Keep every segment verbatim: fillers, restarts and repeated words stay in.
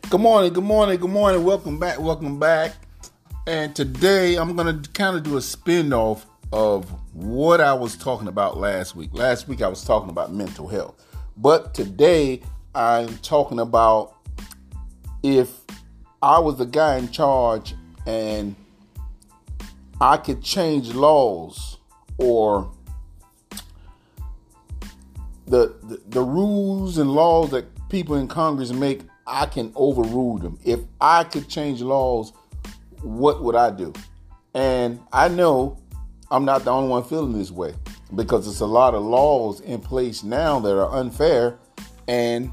Good morning, good morning, good morning. Welcome back, welcome back. And today I'm going to kind of do a spin-off of what I was talking about last week. Last week I was talking about mental health. But today I'm talking about if I was the guy in charge and I could change laws or the, the, the rules and laws that people in Congress make, I can overrule them. If I could change laws, what would I do? And I know I'm not the only one feeling this way because there's a lot of laws in place now that are unfair, and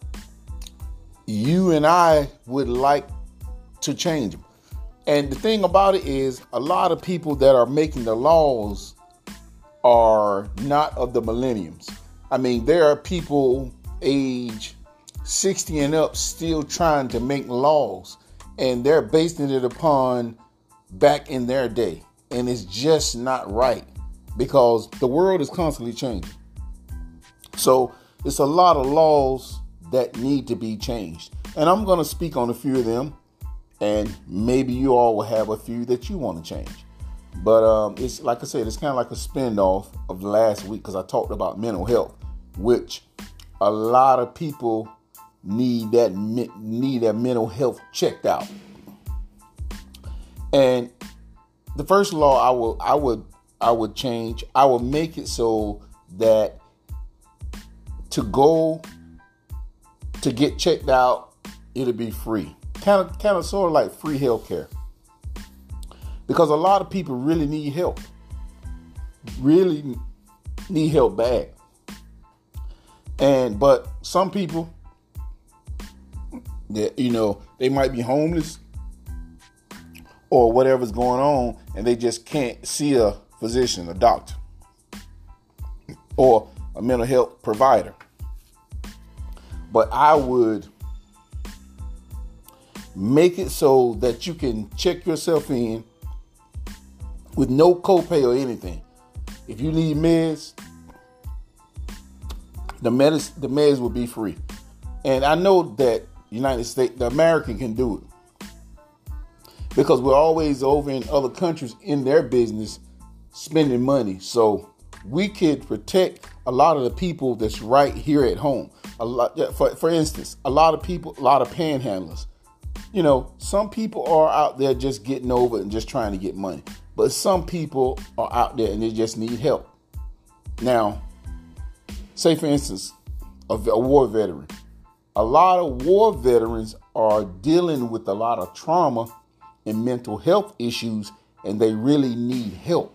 you and I would like to change them. And the thing about it is, a lot of people that are making the laws are not of the millenniums. I mean, there are people age sixty and up still trying to make laws, and they're basing it upon back in their day. And it's just not right because the world is constantly changing. So it's a lot of laws that need to be changed. And I'm going to speak on a few of them, and maybe you all will have a few that you want to change. But um, it's like I said, it's kind of like a spin-off of last week because I talked about mental health, which a lot of people need that need that mental health checked out. And the first law I will I would I would change, I would make it so that to go to get checked out, it'll be free. Kind of kind of sort of like free healthcare. Because a lot of people really need help. Really need help bad. And but some people that, you know, they might be homeless or whatever's going on, and they just can't see a physician, a doctor, or a mental health provider. But I would make it so that you can check yourself in with no copay or anything. If you need meds, the meds, the meds will be free. And I know that United States, the American can do it because we're always over in other countries in their business spending money. So we could protect a lot of the people that's right here at home. A lot, for, for instance, a lot of people, a lot of panhandlers. You know, some people are out there just getting over and just trying to get money. But some people are out there and they just need help. Now, say for instance, a, a war veteran. A lot of war veterans are dealing with a lot of trauma and mental health issues, and they really need help.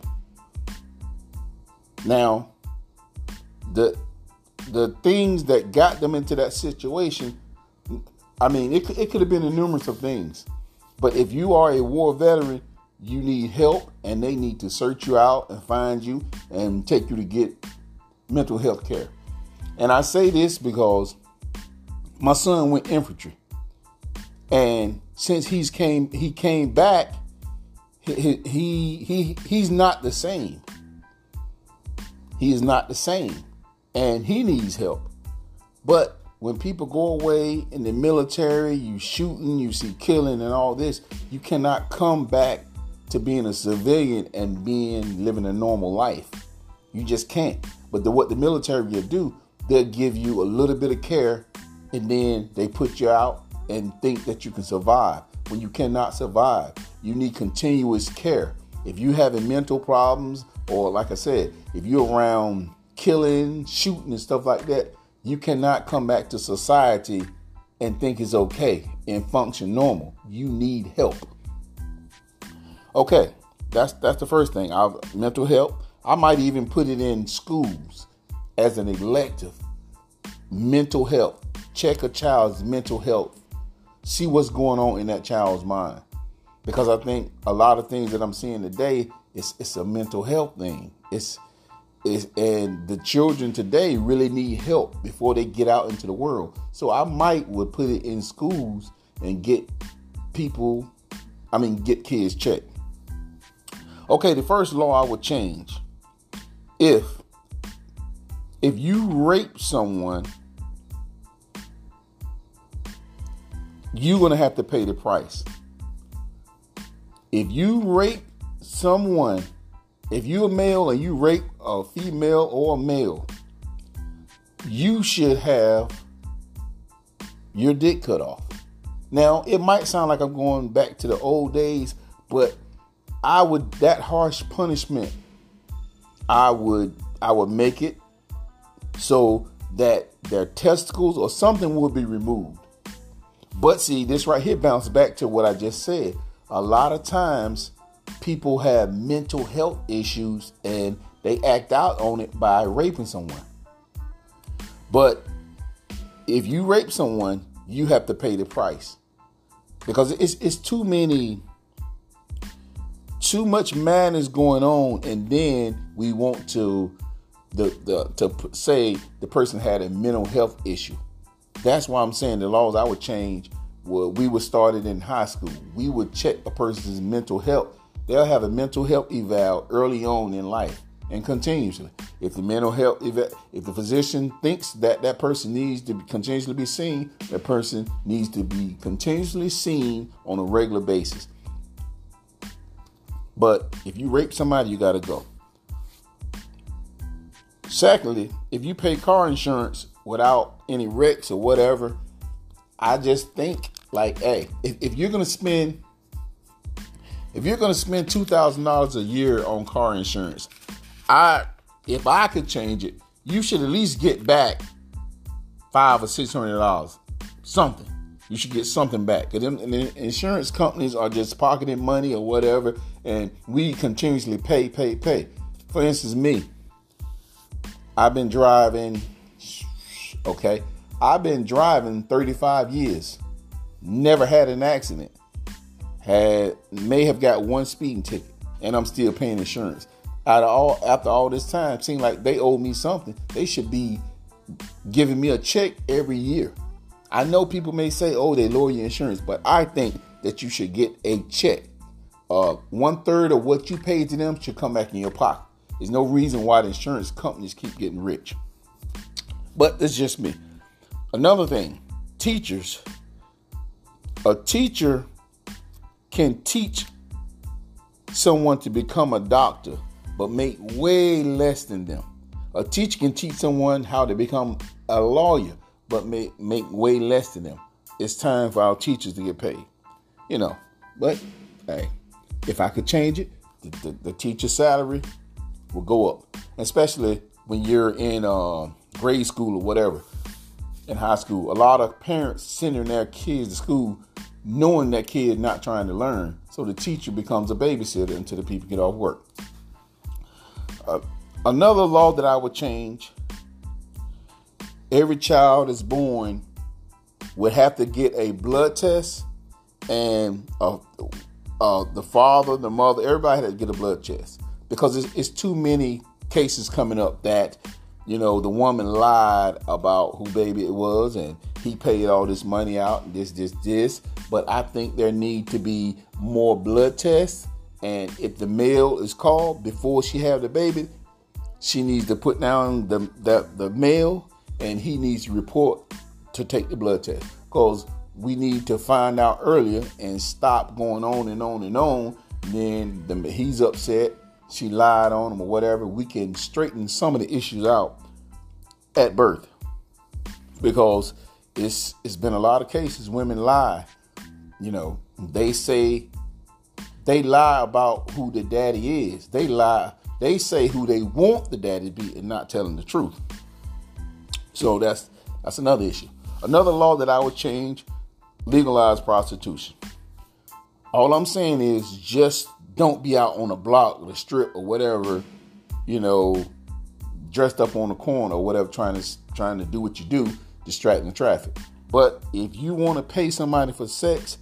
Now, the the things that got them into that situation, I mean, it, it could have been a numerous of things. But if you are a war veteran, you need help, and they need to search you out and find you and take you to get mental health care. And I say this because my son went infantry, and since he's came, he came back. He, he he he's not the same. He is not the same, and he needs help. But when people go away in the military, you shooting, you see killing, and all this, you cannot come back to being a civilian and being living a normal life. You just can't. But the, what the military will do, they'll give you a little bit of care. And then they put you out and think that you can survive when you cannot survive. You need continuous care. If you having mental problems, or like I said, if you're around killing, shooting and stuff like that, you cannot come back to society and think it's okay and function normal. You need help. Okay, that's that's the first thing. I've, mental health. I might even put it in schools as an elective. Mental health. Check a child's mental health. See what's going on in that child's mind. Because I think a lot of things that I'm seeing today, it's it's a mental health thing. It's it's and the children today really need help before they get out into the world. So I might would put it in schools and get people, I mean get kids checked. Okay, the first law I would change. If if you rape someone you're going to have to pay the price. If you rape someone, if you're a male and you rape a female or a male, you should have your dick cut off. Now, it might sound like I'm going back to the old days, but I would, that harsh punishment, I would, I would make it so that their testicles or something would be removed. But see, this right here bounces back to what I just said. A lot of times people have mental health issues and they act out on it by raping someone. But if you rape someone, you have to pay the price, because it's it's too many, too much madness going on, and then we want to the the to say the person had a mental health issue. That's why I'm saying the laws I would change. Well, we would start it in high school. We would check a person's mental health. They'll have a mental health eval early on in life and continuously. If the mental health, eval, if the physician thinks that that person needs to continuously be seen, that person needs to be continuously seen on a regular basis. But if you rape somebody, you got to go. Secondly, if you pay car insurance without any wrecks or whatever, I just think like, hey, if, if you're going to spend, if you're going to spend two thousand dollars a year on car insurance, I, if I could change it, you should at least get back five or six hundred dollars, something. You should get something back. Because the insurance companies are just pocketing money or whatever, and we continuously pay, pay, pay. For instance, me, I've been driving, okay, I've been driving thirty-five years, never had an accident, had may have got one speeding ticket, and I'm still paying insurance. Out of all, after all this time, it seemed like they owe me something. They should be giving me a check every year. I know people may say, oh, they lower your insurance, but I think that you should get a check. Uh, one third of what you paid to them should come back in your pocket. There's no reason why the insurance companies keep getting rich. But it's just me. Another thing, teachers. A teacher can teach someone to become a doctor, but make way less than them. A teacher can teach someone how to become a lawyer, but make, make way less than them. It's time for our teachers to get paid. You know, but hey, if I could change it, the, the, the teacher salary will go up, especially when you're in uh, grade school or whatever, in high school. A lot of parents sending their kids to school knowing that kid not trying to learn, so the teacher becomes a babysitter until the people get off work. Uh, another law that I would change, every child that's born would have to get a blood test, and uh, uh, the father, the mother, everybody had to get a blood test, because it's, it's too many cases coming up that, you know, the woman lied about who baby it was, and he paid all this money out, and this, this, this. But I think there need to be more blood tests. And if the male is called before she have the baby, she needs to put down the, the, the male, and he needs to report to take the blood test. Because we need to find out earlier and stop going on and on and on. Then the, he's upset. She lied on him or whatever. We can straighten some of the issues out at birth, because it's it's been a lot of cases women lie. You know, they say they lie about who the daddy is. They lie. They say who they want the daddy to be and not telling the truth. So that's that's another issue. Another law that I would change: legalize prostitution. All I'm saying is just don't be out on the block or the strip or whatever, you know, dressed up on the corner or whatever, trying to trying to do what you do, distracting the traffic. But if you want to pay somebody for sex,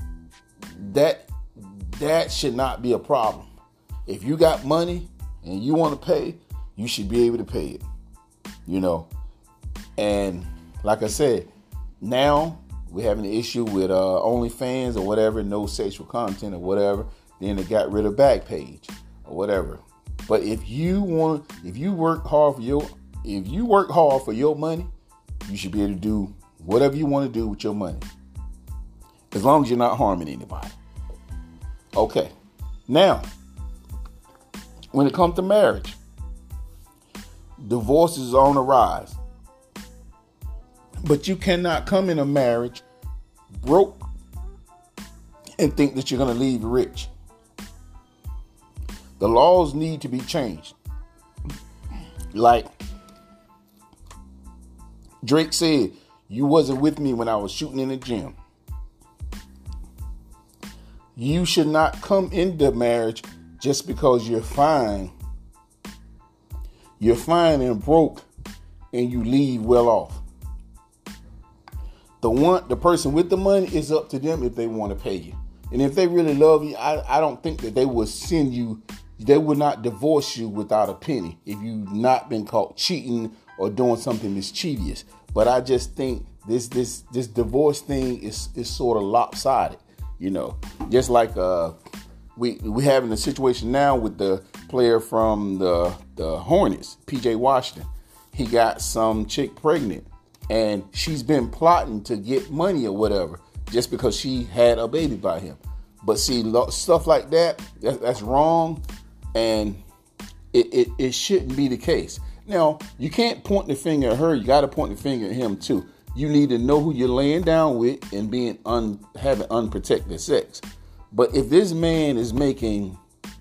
that that should not be a problem. If you got money and you want to pay, you should be able to pay it. You know, and like I said, now we're having an issue with uh, OnlyFans or whatever, no sexual content or whatever. Then they got rid of Backpage or whatever. But if you want, if you work hard for your, if you work hard for your money, you should be able to do whatever you want to do with your money. as long as you're not harming anybody. Okay. Now, when it comes to marriage, divorce is on the rise. But you cannot come in a marriage broke and think that you're going to leave rich. The laws need to be changed. Like Drake said, you wasn't with me when I was shooting in the gym. You should not come into marriage just because you're fine. You're fine and broke and you leave well off. The one, the person with the money, is up to them if they want to pay you. And if they really love you, I, I don't think that they would send you, they would not divorce you without a penny if you've not been caught cheating or doing something mischievous. But I just think this this this divorce thing is is sort of lopsided, you know. Just like uh, we we having a situation now with the player from the the Hornets, P J Washington. He got some chick pregnant. And she's been plotting to get money or whatever just because she had a baby by him. But see, stuff like that, that's, that's wrong. And it, it, it shouldn't be the case. Now, you can't point the finger at her. You got to point the finger at him, too. You need to know who you're laying down with and being un, having unprotected sex. But if this man is making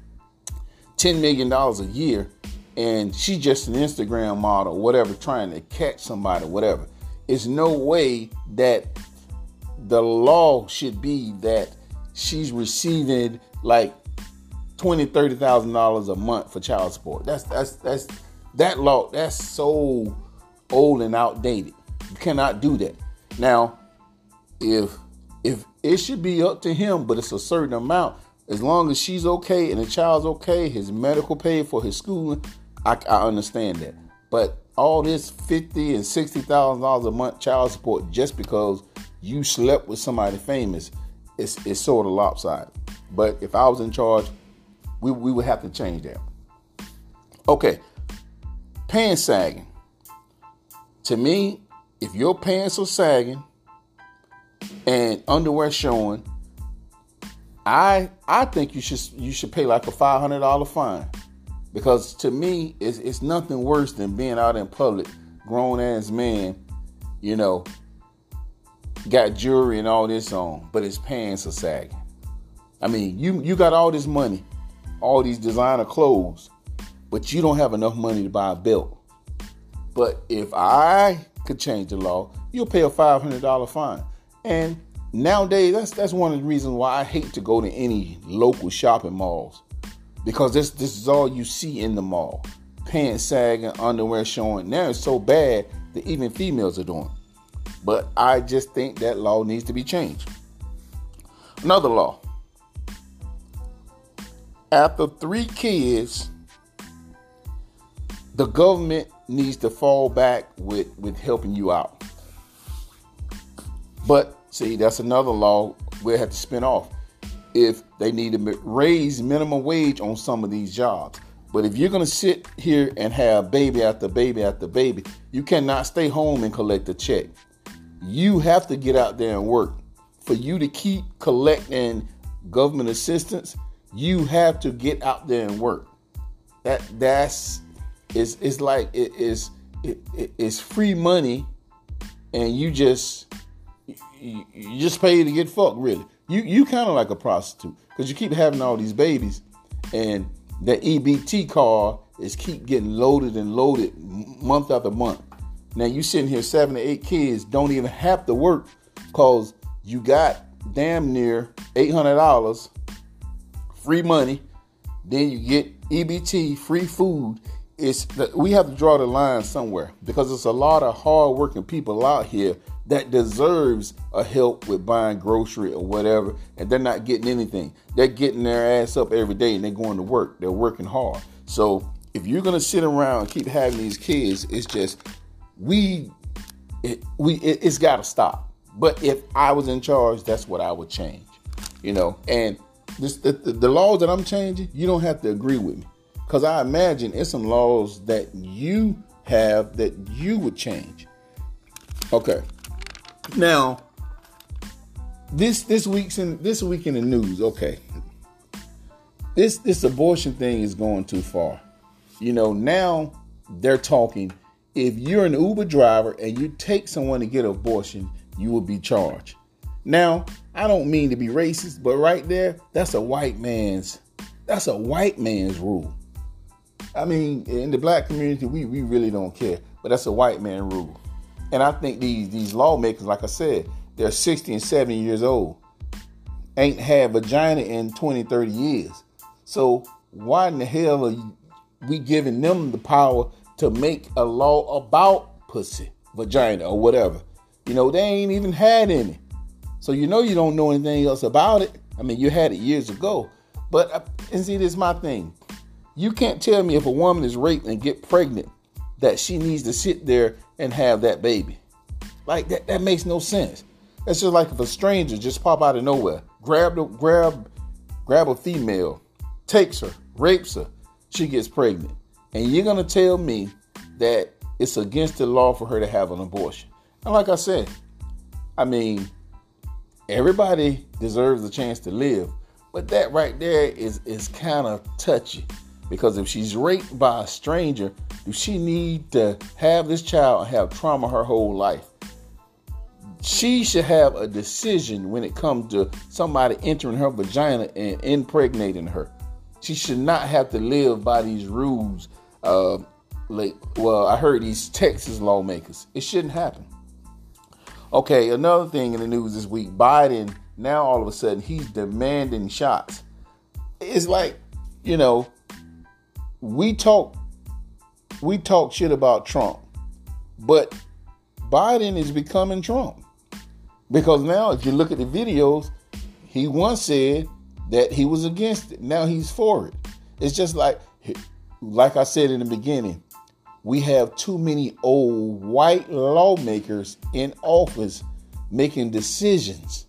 ten million dollars a year and she's just an Instagram model, whatever, trying to catch somebody, whatever, there's no way that the law should be that she's receiving like twenty thousand dollars, thirty thousand dollars a month for child support. That's that's that's that law. That's so old and outdated. You cannot do that. Now, if if it should be up to him, but it's a certain amount. As long as she's okay and the child's okay, his medical paid for his schooling, I, I understand that. But all this fifty and sixty thousand dollars a month child support just because you slept with somebody famous is is sort of lopsided. But if I was in charge, we we would have to change that. Okay, pants sagging. To me, if your pants are sagging and underwear showing, I I think you should you should pay like a five hundred dollars fine. Because to me, it's, it's nothing worse than being out in public, grown ass man, you know, got jewelry and all this on, but his pants are sagging. I mean, you you got all this money, all these designer clothes, but you don't have enough money to buy a belt. But if I could change the law, you'll pay a five hundred dollars fine. And nowadays, that's that's one of the reasons why I hate to go to any local shopping malls. Because this this is all you see in the mall. Pants sagging, underwear showing. Now it's so bad that even females are doing it. But I just think that law needs to be changed. Another law. After three kids, the government needs to fall back with, with helping you out. But see, that's another law we'll have to spin off. If they need to raise minimum wage on some of these jobs. But if you're going to sit here and have baby after baby after baby, you cannot stay home and collect a check. You have to get out there and work. For you to keep collecting government assistance, you have to get out there and work. That that's it's it's like it is it, it, it's free money, and you just you, you just pay to get fucked, really. You you kind of like a prostitute because you keep having all these babies, and that E B T card is keep getting loaded and loaded month after month. Now you sitting here seven to eight kids don't even have to work because you got damn near eight hundred dollars free money. Then you get E B T, free food. It's we have to draw the line somewhere because there's a lot of hardworking people out here that deserves a help with buying grocery or whatever, and they're not getting anything. They're getting their ass up every day and they're going to work. They're working hard. So if you're gonna sit around and keep having these kids, it's just we it, we it, it's got to stop. But if I was in charge, that's what I would change. You know, and this the, the, the laws that I'm changing, you don't have to agree with me, because I imagine it's some laws that you have that you would change. Okay. Now, this this week's in this week in the news. Okay, this this abortion thing is going too far. You know, now they're talking. If you're an Uber driver and you take someone to get an abortion, you will be charged. Now, I don't mean to be racist, but right there, that's a white man's that's a white man's rule. I mean, in the black community, we, we really don't care, but that's a white man rule. And I think these these lawmakers, like I said, they're sixty and seventy years old, ain't had vagina in twenty, thirty years. So why in the hell are you, we giving them the power to make a law about pussy, vagina, or whatever? You know, they ain't even had any. So you know you don't know anything else about it. I mean, you had it years ago. But, uh, and see, this is my thing. You can't tell me if a woman is raped and get pregnant that she needs to sit there and have that baby. Like, that, that makes no sense. That's just like if a stranger just pop out of nowhere, grab the, grab, grab a female, takes her, rapes her, she gets pregnant. And you're going to tell me that it's against the law for her to have an abortion. And like I said, I mean, everybody deserves a chance to live. But that right there is, is kind of touchy. Because if she's raped by a stranger, do she need to have this child and have trauma her whole life? She should have a decision when it comes to somebody entering her vagina and impregnating her. She should not have to live by these rules. Uh, like, well, I heard these Texas lawmakers. It shouldn't happen. Okay, another thing in the news this week, Biden, now all of a sudden, he's demanding shots. It's like, you know, we talk, we talk shit about Trump, but Biden is becoming Trump. Because now, if you look at the videos, he once said that he was against it. Now he's for it. It's just like, like I said in the beginning, we have too many old white lawmakers in office making decisions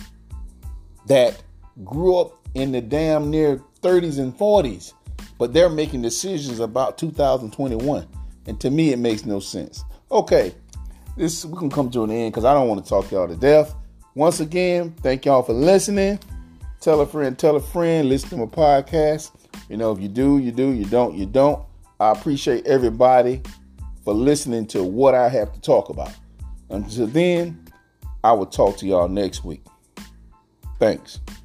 that grew up in the damn near thirties and forties, but they're making decisions about two thousand twenty-one. And to me, it makes no sense. Okay, this we can come to an end because I don't want to talk y'all to death. Once again, thank y'all for listening. Tell a friend, tell a friend, listen to my podcast. You know, if you do, you do. You don't, you don't. I appreciate everybody for listening to what I have to talk about. Until then, I will talk to y'all next week. Thanks.